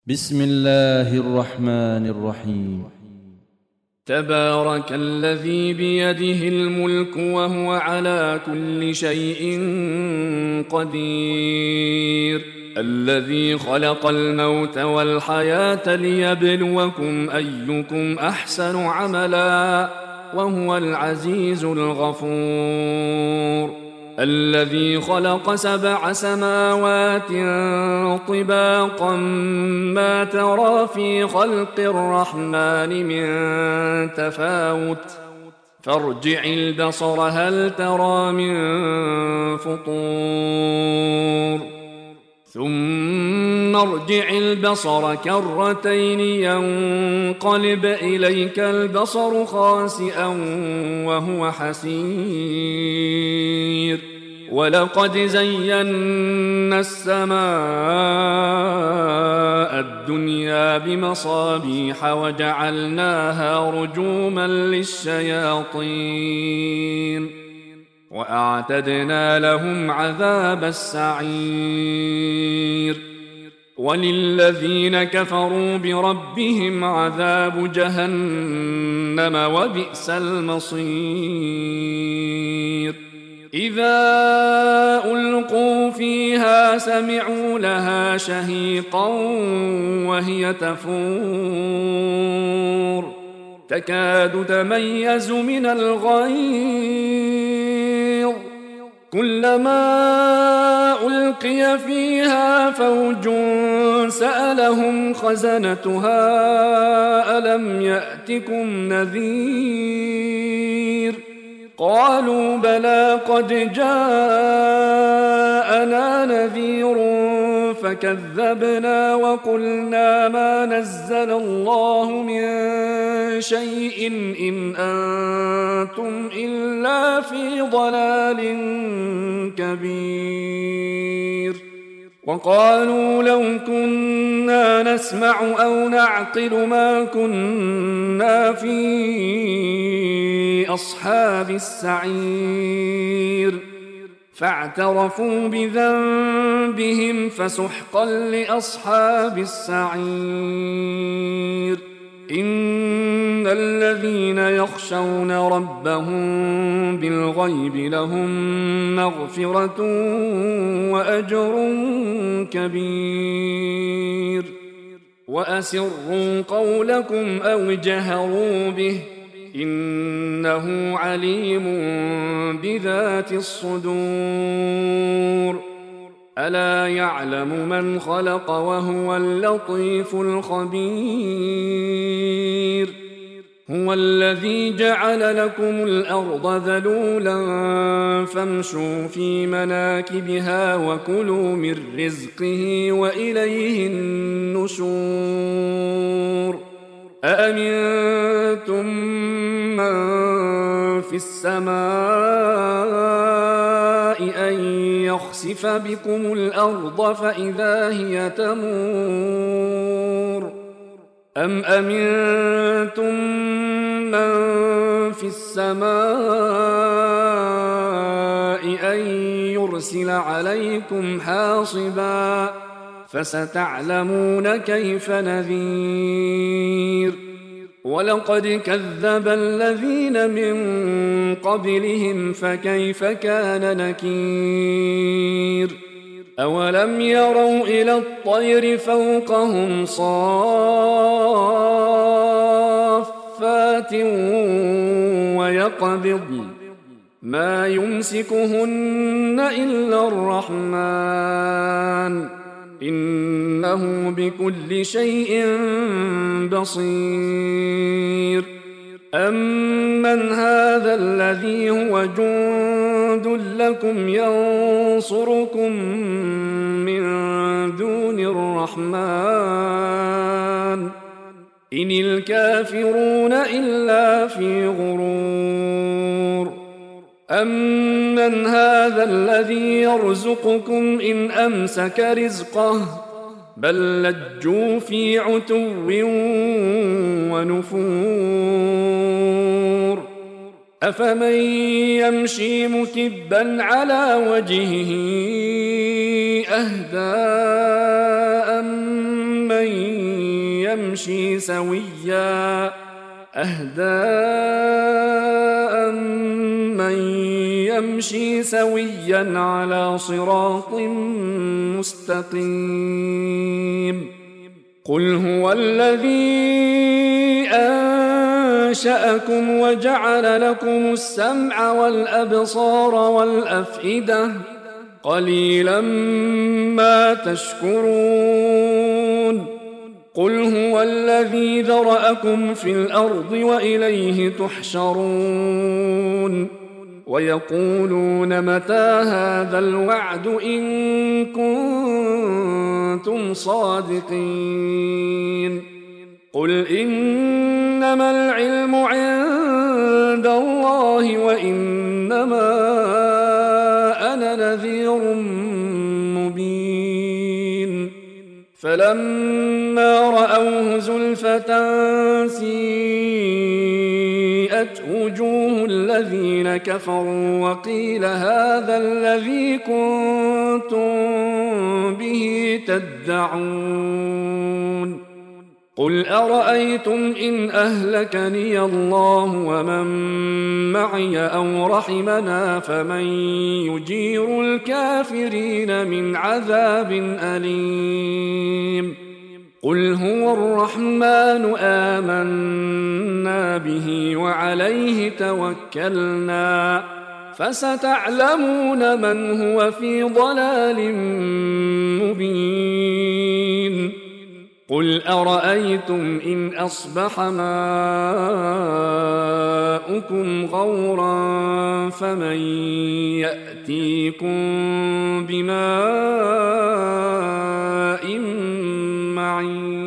بسم الله الرحمن الرحيم. تبارك الذي بيده الملك وهو على كل شيء قدير، الذي خلق الموت والحياة ليبلوكم أيكم أحسن عملا وهو العزيز الغفور، الذي خلق 7 سماوات طباقا ما ترى في خلق الرحمن من تفاوت فارجع البصر هل ترى من فطور ثم ارجع البصر كرتين ينقلب إليك البصر خاسئا وهو حسير، ولقد زينا السماء الدنيا بمصابيح وجعلناها رجوما للشياطين وأعتدنا لهم عذاب السعير، وللذين كفروا بربهم عذاب جهنم وبئس المصير. إذا ألقوا فيها سمعوا لها شهيقا وهي تفور تكاد تميز من الغيظ، كلما ألقي فيها فوج سألهم خزنتها ألم يأتكم نذير، قالوا بلى قد جاءنا نذير فكذبنا وقلنا ما نزل الله من شيء إن أنتم إلا في ضلال كبير، وقالوا لو كنا نسمع أو نعقل ما كنا في أصحاب السعير، فاعترفوا بذنبهم فسحقا لأصحاب السعير. إن الذين يخشون ربهم بالغيب لهم مغفرة وأجر كبير، وأسروا قولكم أو اجهروا به إنه عليم بذات الصدور. ألا يعلم من خلق وهو اللطيف الخبير، هو الذي جعل لكم الأرض ذلولا فامشوا في مناكبها وكلوا من رزقه وإليه النشور. أأمنتم من في السماء أن يخسف بكم الأرض فإذا هي تمور، أم أمنتم من في السماء أن يرسل عليكم حاصبا فستعلمون كيف نذير. ولقد كذب الذين من قبلهم فكيف كان نكير. أولم يروا إلى الطير فوقهم صافات ويقبضن ما يمسكهن إلا الرحمن إنه بكل شيء بصير. أمن هذا الذي هو جند لكم ينصركم من دون الرحمن إن الكافرون إلا في غرور. أمن هذا الذي يرزقكم إن أمسك رزقه بل لجوا في عتو ونفور. أفمن يمشي مكبا على وجهه أهدى أمن يمشي سويا أهدى أمن يمشي سويا على صراط مستقيم قل هو الذي أنشأكم وجعل لكم السمع والأبصار والأفئدة قليلا ما تشكرون قل هو الذي ذرأكم في الأرض وإليه تحشرون ويقولون متى هذا الوعد إن كنتم صادقين قل إنما العلم عند الله وإنما أنا نذير مبين فلما رأوه زلفة سيئت وجوه الذين كفروا وقيل هذا الذي كنتم به تدعون قل أرأيتم إن أهلكني الله ومن معي أو رحمنا فمن يجير الكافرين من عذاب أليم قل هو الرحمن آمنا به وعليه توكلنا فستعلمون من هو في ضلال مبين قل أرأيتم إن أصبح ماؤكم غورا فمن يأتيكم بماء معين